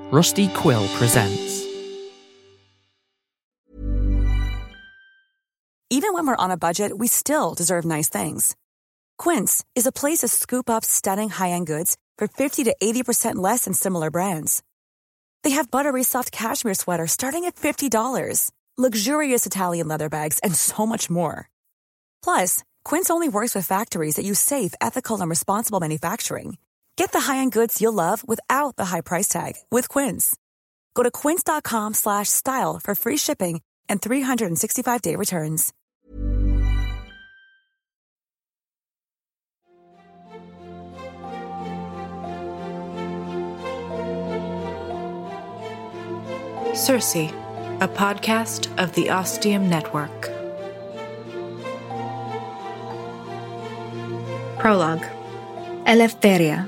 Rusty Quill presents. Even when we're on a budget, we still deserve nice things. Quince is a place to scoop up stunning high-end goods for 50 to 80% less than similar brands. They have buttery soft cashmere sweaters starting at $50, luxurious Italian leather bags, and so much more. Plus, Quince only works with factories that use safe, ethical, and responsible manufacturing. Get the high-end goods you'll love without the high price tag with Quince. Go to quince.com/style for free shipping and 365-day returns. Circe, a podcast of the Ostium Network. Prologue. Eleftheria.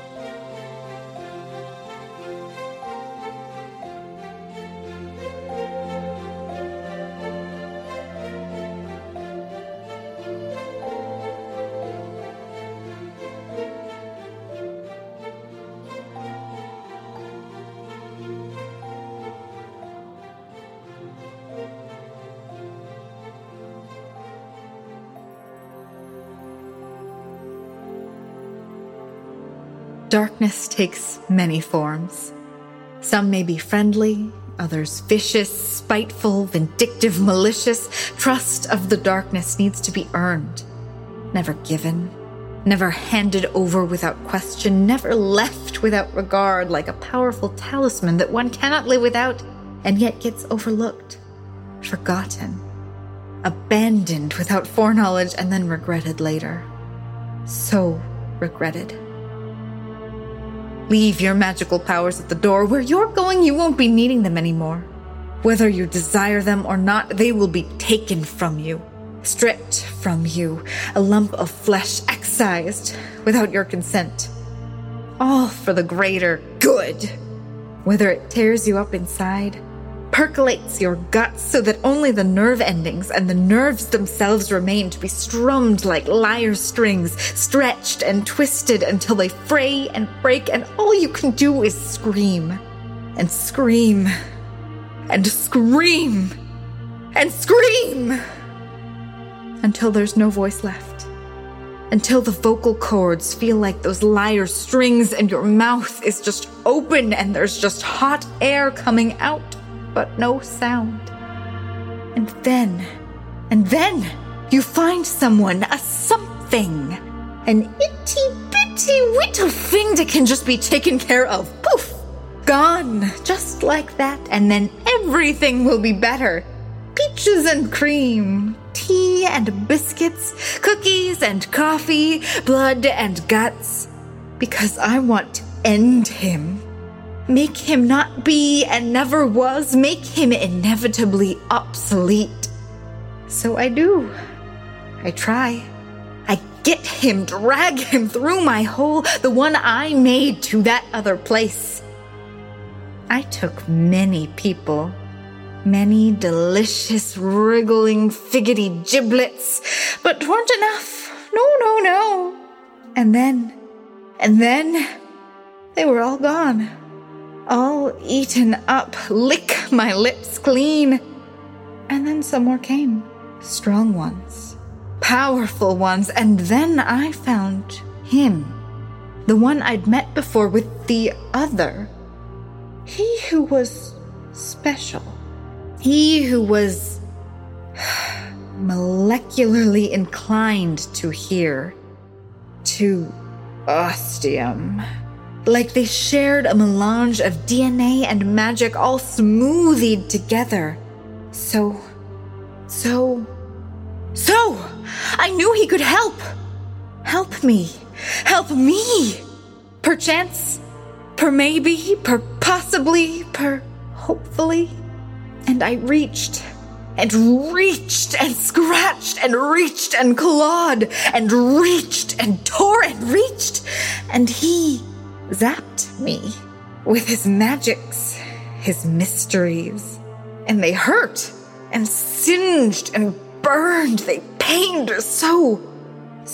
Darkness takes many forms. Some may be friendly, others vicious, spiteful, vindictive, malicious. Trust of the darkness needs to be earned, never given, never handed over without question, never left without regard, like a powerful talisman that one cannot live without and yet gets overlooked, forgotten, abandoned without foreknowledge, and then regretted later. So regretted. Leave your magical powers at the door. Where you're going, you won't be needing them anymore. Whether you desire them or not, they will be taken from you, stripped from you, a lump of flesh excised without your consent. All for the greater good. Whether it tears you up inside, percolates your guts so that only the nerve endings and the nerves themselves remain to be strummed like lyre strings, stretched and twisted until they fray and break, and all you can do is scream and scream and scream and scream until there's no voice left, until the vocal cords feel like those lyre strings and your mouth is just open and there's just hot air coming out, but no sound. And then you find someone, a something, an itty-bitty little thing that can just be taken care of. Poof! Gone, just like that, and then everything will be better. Peaches and cream, tea and biscuits, cookies and coffee, blood and guts. Because I want to end him. Make him not be and never was. Make him inevitably obsolete. So I do. I try. I get him, drag him through my hole, the one I made, to that other place. I took many people, many delicious, wriggling, figgity giblets, but 'tweren't enough. No. And then, they were all gone. All eaten up, lick my lips clean. And then some more came. Strong ones, powerful ones, and then I found him. The one I'd met before with the other. He who was special. He who was molecularly inclined to hear. To ostium. Like they shared a melange of DNA and magic all smoothied together. So, I knew he could help. Help me. Perchance, maybe, possibly, hopefully. And I reached and scratched and reached and clawed and reached and tore and reached, and he zapped me with his magics, his mysteries, and they hurt and singed and burned. They pained so.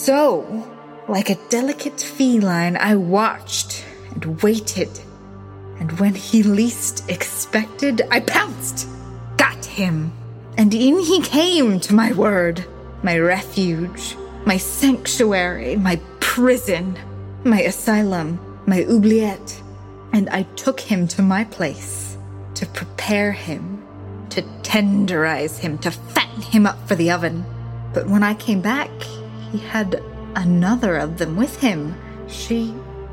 Like a delicate feline, I watched and waited And when he least expected, I pounced, got him. And in he came to my word, my refuge, my sanctuary, my prison, my asylum, my oubliette. And I took him to my place to prepare him, to tenderize him, to fatten him up for the oven. But when I came back, he had another of them with him. She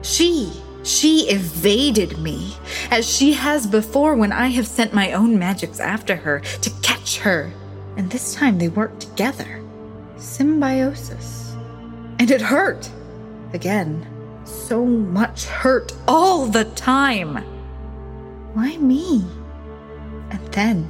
evaded me, as she has before when I have sent my own magics after her to catch her. And this time they worked together. Symbiosis. And it hurt. Again. So much hurt all the time. Why me? And then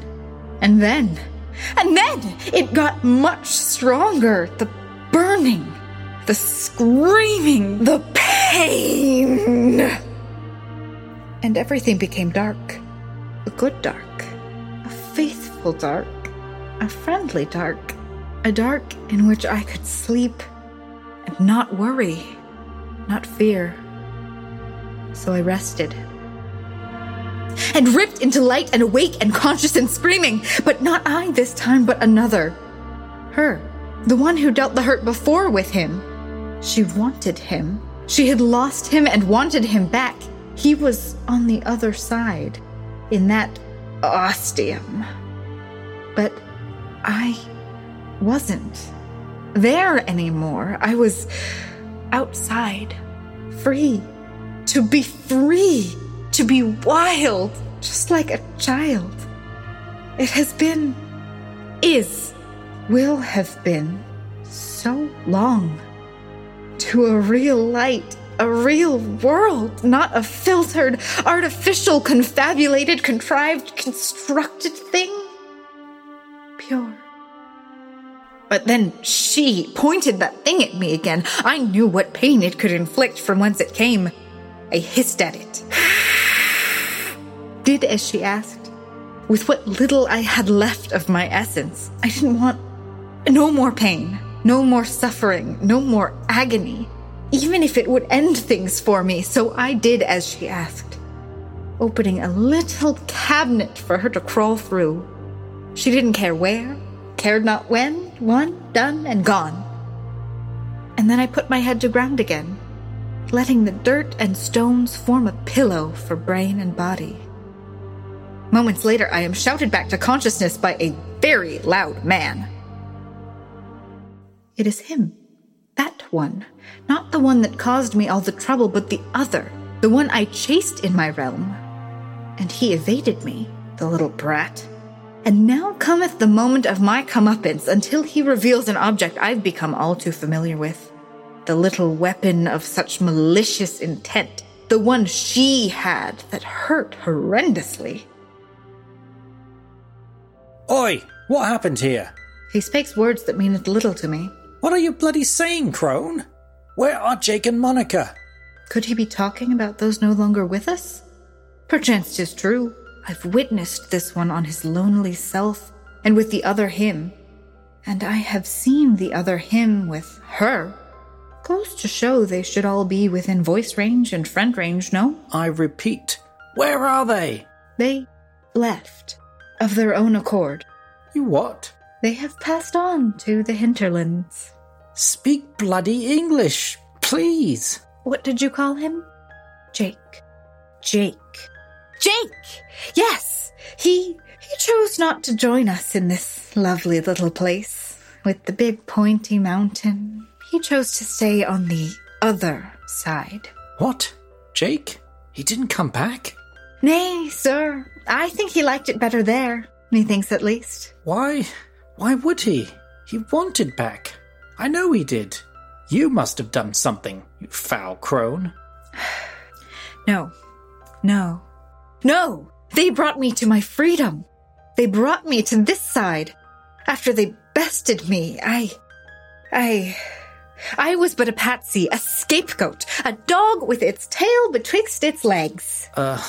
it got much stronger. The burning, the screaming, the pain. And everything became dark. A good dark. A faithful dark. A friendly dark. A dark in which I could sleep and not worry, not fear. So I rested. And ripped into light and awake and conscious and screaming. But not I this time, but another. Her. The one who dealt the hurt before with him. She wanted him. She had lost him and wanted him back. He was on the other side. In that ostium. But I wasn't there anymore. I was outside. Free. To be free. To be wild, just like a child. It has been, will have been so long. To a real light, a real world, not a filtered, artificial, confabulated, contrived, constructed thing. Pure. But then she pointed that thing at me again. I knew what pain it could inflict from whence it came. I hissed at it. Did as she asked, with what little I had left of my essence. I didn't want no more pain, no more suffering, no more agony, even if it would end things for me. So I did as she asked, opening a little cabinet for her to crawl through. She didn't care where, cared not when, one, done, and gone. And then I put my head to ground again, letting the dirt and stones form a pillow for brain and body. Moments later, I am shouted back to consciousness by a very loud man. It is him. That one. Not the one that caused me all the trouble, but the other. The one I chased in my realm. And he evaded me, the little brat. And now cometh the moment of my comeuppance, until he reveals an object I've become all too familiar with. The little weapon of such malicious intent. The one she had that hurt horrendously. Oi! What happened here? He speaks words that mean little to me. What are you bloody saying, Crone? Where are Jake and Monica? Could he be talking about those no longer with us? Perchance 'tis true. I've witnessed this one on his lonely self, and with the other him. And I have seen the other him with her. Goes to show they should all be within voice range and friend range, no? I repeat, where are they? They left. Of their own accord. You what? They have passed on to the hinterlands. Speak bloody English, please. What did you call him? Jake. Jake! Yes! He chose not to join us in this lovely little place with the big pointy mountain. He chose to stay on the other side. What? Jake? He didn't come back? Nay, sir. I think he liked it better there. Methinks at least. Why? Why would he? He wanted back. I know he did. You must have done something, you foul crone. No. They brought me to my freedom. They brought me to this side. After they bested me, I was but a patsy, a scapegoat, a dog with its tail betwixt its legs.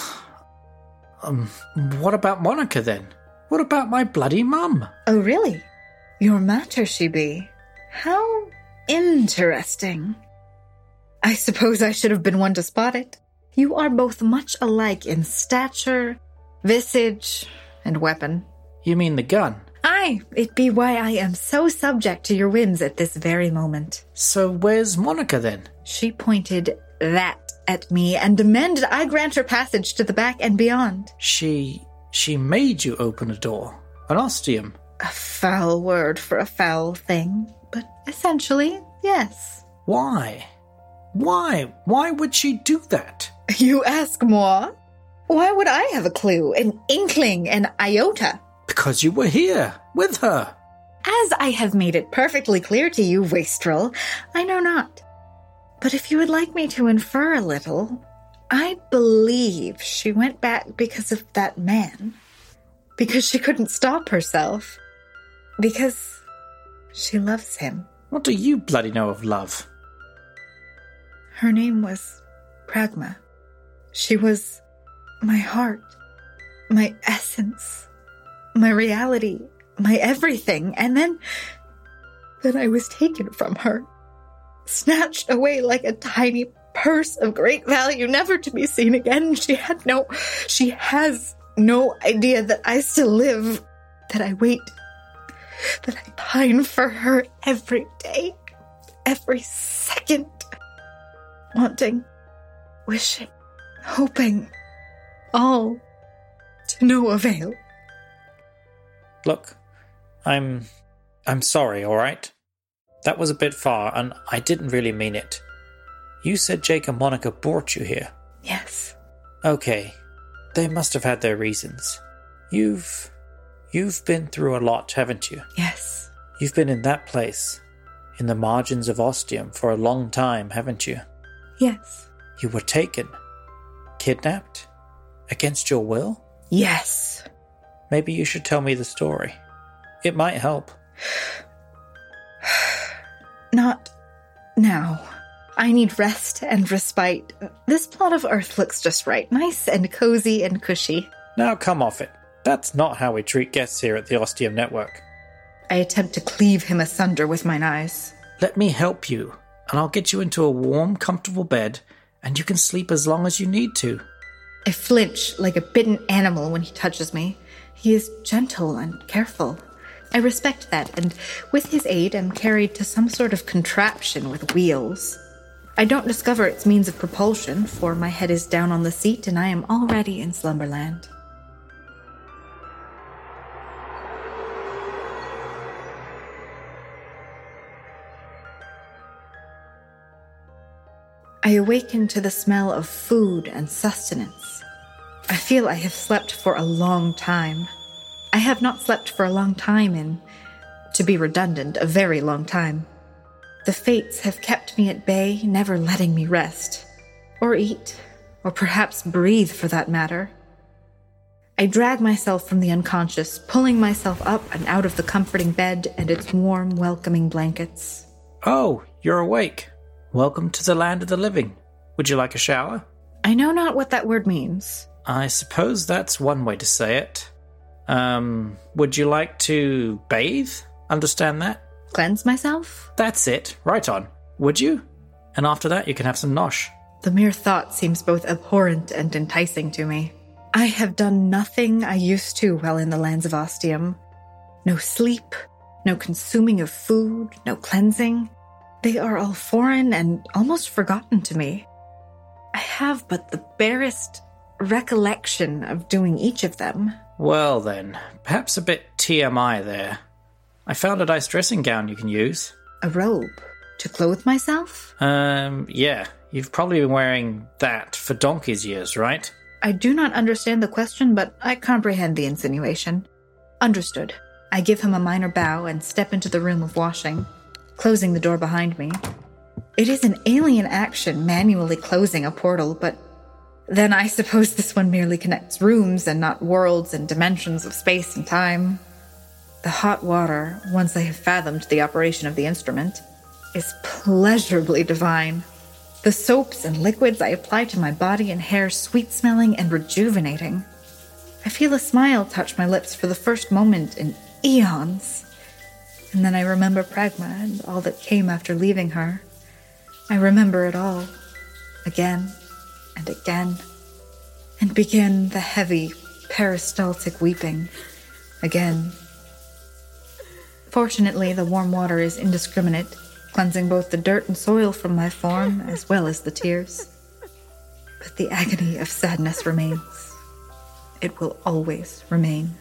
What about Monica then? What about my bloody mum? Oh, really? Your matter she be. How interesting. I suppose I should have been one to spot it. You are both much alike in stature, visage, and weapon. You mean the gun? Aye, it be why I am so subject to your whims at this very moment. So where's Monica then? She pointed that at me and demanded I grant her passage to the back and beyond. She made you open a door. An ostium. A foul word for a foul thing, but essentially, yes. Why? Why would she do that? You ask more? Why would I have a clue, an inkling, an iota? Because you were here, with her. As I have made it perfectly clear to you, wastrel, I know not. But if you would like me to infer a little, I believe she went back because of that man. Because she couldn't stop herself. Because she loves him. What do you bloody know of love? Her name was Pragma. She was my heart, my essence, my reality, my everything. And then I was taken from her, snatched away like a tiny purse of great value, never to be seen again. She has no idea that I still live, that I wait, that I pine for her every day, every second, wanting, wishing, hoping, all to no avail. Look, I'm sorry, all right? That was a bit far, and I didn't really mean it. You said Jake and Monica brought you here. Yes. Okay. They must have had their reasons. You've been through a lot, haven't you? Yes. You've been in that place, in the margins of Ostium, for a long time, haven't you? Yes. You were taken, kidnapped, against your will? Yes. Maybe you should tell me the story. It might help. Not now. I need rest and respite. This plot of earth looks just right. Nice and cozy and cushy. Now come off it. That's not how we treat guests here at the Ostium Network. I attempt to cleave him asunder with mine eyes. Let me help you, and I'll get you into a warm, comfortable bed, and you can sleep as long as you need to. I flinch like a bitten animal when he touches me. He is gentle and careful. I respect that, and with his aid am carried to some sort of contraption with wheels. I don't discover its means of propulsion, for my head is down on the seat and I am already in slumberland. I awaken to the smell of food and sustenance. I feel I have slept for a long time. I have not slept for a long time in, to be redundant, a very long time. The fates have kept me at bay, never letting me rest, or eat, or perhaps breathe for that matter. I drag myself from the unconscious, pulling myself up and out of the comforting bed and its warm, welcoming blankets. Oh, you're awake. Welcome to the land of the living. Would you like a shower? I know not what that word means. I suppose that's one way to say it. Would you like to bathe? Understand that? Cleanse myself? That's it. Right on. Would you? And after that, you can have some nosh. The mere thought seems both abhorrent and enticing to me. I have done nothing I used to while in the lands of Ostium. No sleep, no consuming of food, no cleansing. They are all foreign and almost forgotten to me. I have but the barest recollection of doing each of them. Well then, perhaps a bit TMI there. I found a nice dressing gown you can use. A robe? To clothe myself? Yeah. You've probably been wearing that for donkey's years, right? I do not understand the question, but I comprehend the insinuation. Understood. I give him a minor bow and step into the room of washing, closing the door behind me. It is an alien action, manually closing a portal, but then I suppose this one merely connects rooms and not worlds and dimensions of space and time. The hot water, once I have fathomed the operation of the instrument, is pleasurably divine. The soaps and liquids I apply to my body and hair sweet-smelling and rejuvenating. I feel a smile touch my lips for the first moment in eons. And then I remember Pragma and all that came after leaving her. I remember it all. Again and again, and begin the heavy, peristaltic weeping again. Fortunately, the warm water is indiscriminate, cleansing both the dirt and soil from my form as well as the tears. But the agony of sadness remains. It will always remain.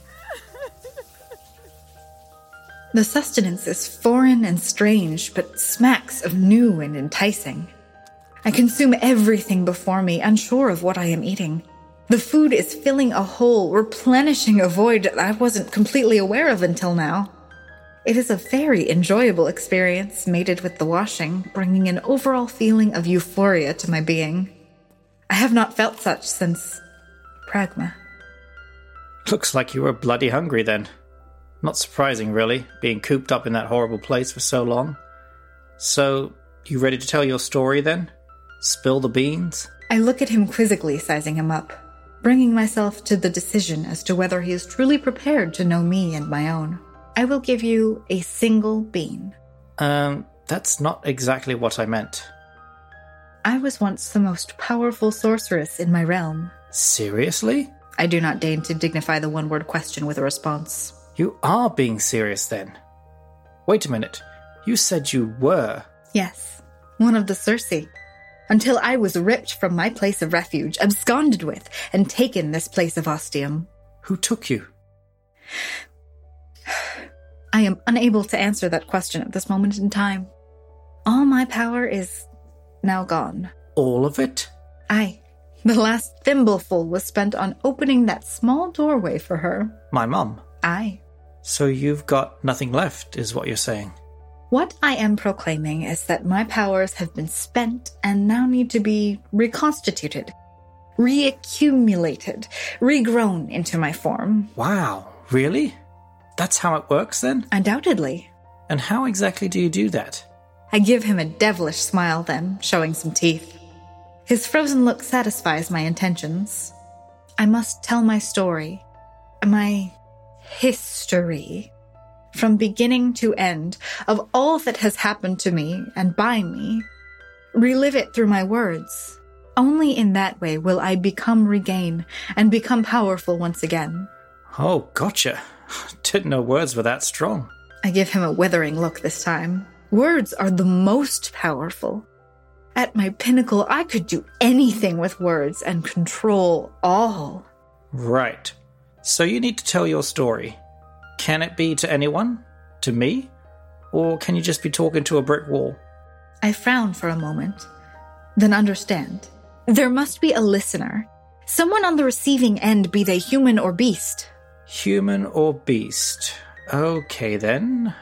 The sustenance is foreign and strange, but smacks of new and enticing. I consume everything before me, unsure of what I am eating. The food is filling a hole, replenishing a void that I wasn't completely aware of until now. It is a very enjoyable experience, mated with the washing, bringing an overall feeling of euphoria to my being. I have not felt such since Pragma. Looks like you were bloody hungry then. Not surprising, really, being cooped up in that horrible place for so long. So, you ready to tell your story then? Spill the beans? I look at him quizzically, sizing him up, bringing myself to the decision as to whether he is truly prepared to know me and my own. I will give you a single bean. That's not exactly what I meant. I was once the most powerful sorceress in my realm. Seriously? I do not deign to dignify the one-word question with a response. You are being serious then. Wait a minute. You said you were. Yes, one of the Circe. Until I was ripped from my place of refuge, absconded with, and taken this place of ostium. Who took you? I am unable to answer that question at this moment in time. All my power is now gone. All of it? Aye. The last thimbleful was spent on opening that small doorway for her. My mum? Aye. So you've got nothing left, is what you're saying? What I am proclaiming is that my powers have been spent and now need to be reconstituted, reaccumulated, regrown into my form. Wow, really? That's how it works then? Undoubtedly. And how exactly do you do that? I give him a devilish smile then, showing some teeth. His frozen look satisfies my intentions. I must tell my story, my history, from beginning to end, of all that has happened to me and by me. Relive it through my words. Only in that way will I regain, and become powerful once again. Oh, gotcha. Didn't know words were that strong. I give him a withering look this time. Words are the most powerful. At my pinnacle, I could do anything with words and control all. Right. So you need to tell your story. Can it be to anyone? To me? Or can you just be talking to a brick wall? I frown for a moment, then understand. There must be a listener. Someone on the receiving end, be they human or beast. Human or beast. Okay then.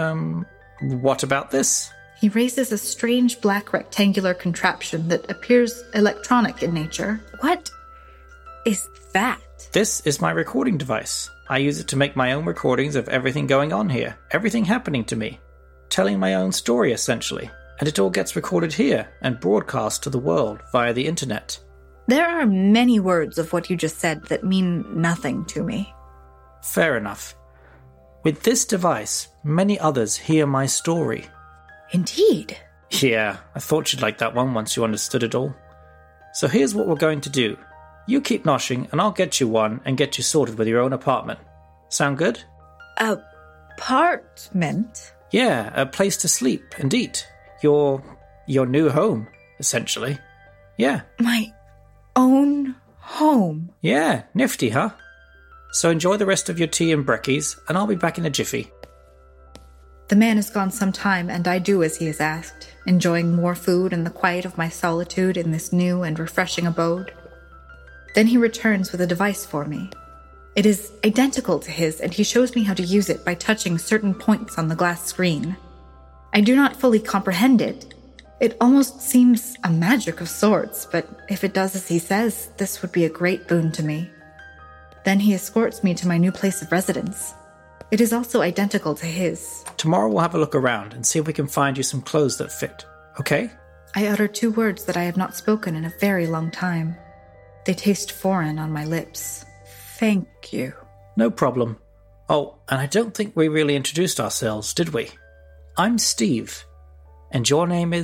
What about this? He raises a strange black rectangular contraption that appears electronic in nature. What is that? This is my recording device. I use it to make my own recordings of everything going on here, everything happening to me. Telling my own story, essentially. And it all gets recorded here and broadcast to the world via the internet. There are many words of what you just said that mean nothing to me. Fair enough. With this device, many others hear my story. Indeed. Yeah, I thought you'd like that one once you understood it all. So here's what we're going to do. You keep noshing, and I'll get you one and get you sorted with your own apartment. Sound good? Apartment? Yeah, a place to sleep and eat. Your new home, essentially. Yeah. My own home? Yeah, nifty, huh? So enjoy the rest of your tea and brekkies, and I'll be back in a jiffy. The man is gone some time, and I do as he is asked, enjoying more food and the quiet of my solitude in this new and refreshing abode. Then he returns with a device for me. It is identical to his, and he shows me how to use it by touching certain points on the glass screen. I do not fully comprehend it. It almost seems a magic of sorts, but if it does as he says, this would be a great boon to me. Then he escorts me to my new place of residence. It is also identical to his. Tomorrow we'll have a look around and see if we can find you some clothes that fit, okay? I utter 2 words that I have not spoken in a very long time. They taste foreign on my lips. Thank you. No problem. Oh, and I don't think we really introduced ourselves, did we? I'm Steve. And your name is?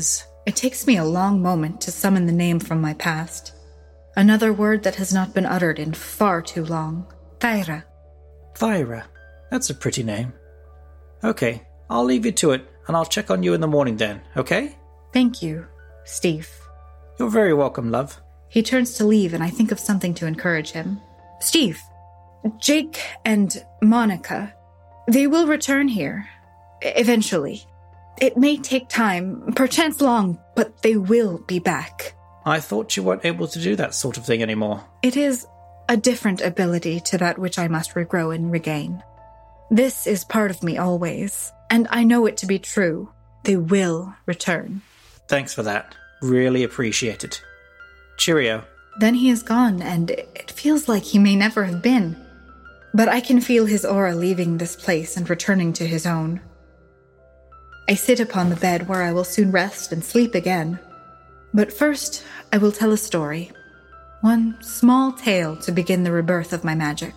It takes me a long moment to summon the name from my past. Another word that has not been uttered in far too long. Thyra. Thyra. That's a pretty name. Okay, I'll leave you to it, and I'll check on you in the morning then, okay? Thank you, Steve. You're very welcome, love. He turns to leave, and I think of something to encourage him. Steve, Jake and Monica, they will return here. Eventually. It may take time, perchance long, but they will be back. I thought you weren't able to do that sort of thing anymore. It is a different ability to that which I must regrow and regain. This is part of me always, and I know it to be true. They will return. Thanks for that. Really appreciate it. Cheerio. Then he is gone, and it feels like he may never have been. But I can feel his aura leaving this place and returning to his own. I sit upon the bed where I will soon rest and sleep again. But first, I will tell a story. One small tale to begin the rebirth of my magic.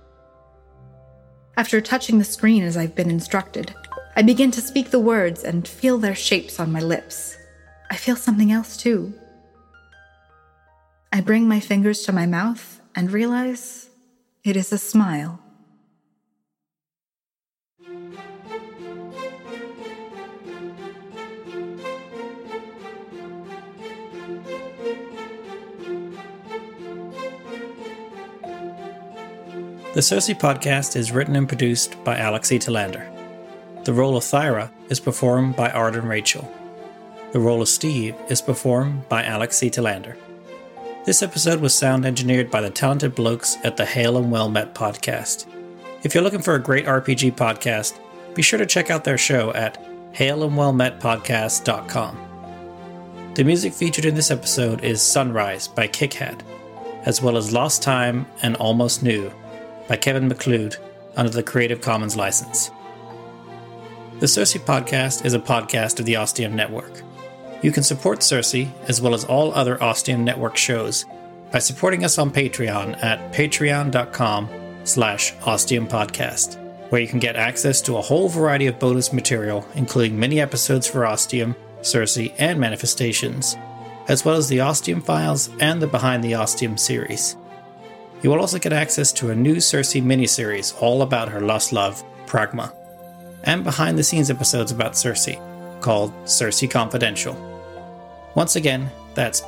After touching the screen as I've been instructed, I begin to speak the words and feel their shapes on my lips. I feel something else too. I bring my fingers to my mouth and realize it is a smile. The Cersei podcast is written and produced by Alex E. Talander. The role of Thyra is performed by Arden Rachel. The role of Steve is performed by Alex E. Talander. This episode was sound engineered by the talented blokes at the Hail and Well Met podcast. If you're looking for a great RPG podcast, be sure to check out their show at hailandwellmetpodcast.com. The music featured in this episode is Sunrise by Kickhead, as well as Lost Time and Almost New by Kevin McLeod under the Creative Commons license. The Cersei podcast is a podcast of the Ostium Network. You can support Cersei, as well as all other Ostium Network shows, by supporting us on Patreon at patreon.com/OstiumPodcast, where you can get access to a whole variety of bonus material, including mini episodes for Ostium, Cersei, and Manifestations, as well as the Ostium Files and the Behind the Ostium series. You will also get access to a new Cersei miniseries all about her lost love, Pragma, and behind-the-scenes episodes about Cersei, called Cersei Confidential. Once again, that's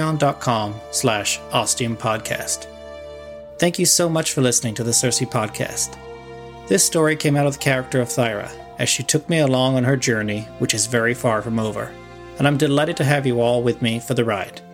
patreon.com/OstiumPodcast. Thank you so much for listening to the Cersei podcast. This story came out of the character of Thyra, as she took me along on her journey, which is very far from over, and I'm delighted to have you all with me for the ride.